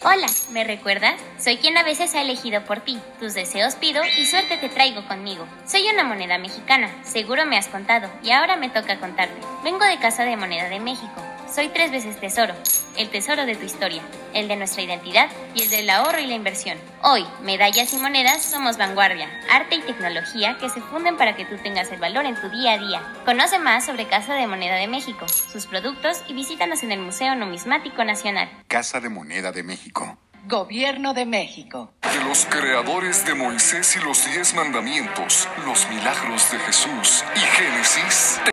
Hola, ¿me recuerdas? Soy quien a veces ha elegido por ti. Tus deseos pido y suerte te traigo conmigo. Soy una moneda mexicana, seguro me has contado, y ahora me toca contarte. Vengo de Casa de Moneda de México. Soy 3 veces tesoro. El tesoro de tu historia, el de nuestra identidad y el del ahorro y la inversión. Hoy, medallas y monedas somos vanguardia, arte y tecnología que se funden para que tú tengas el valor en tu día a día. Conoce más sobre Casa de Moneda de México, sus productos y visítanos en el Museo Numismático Nacional. Casa de Moneda de México. Gobierno de México. De los creadores de Moisés y los 10 mandamientos, los milagros de Jesús y Génesis.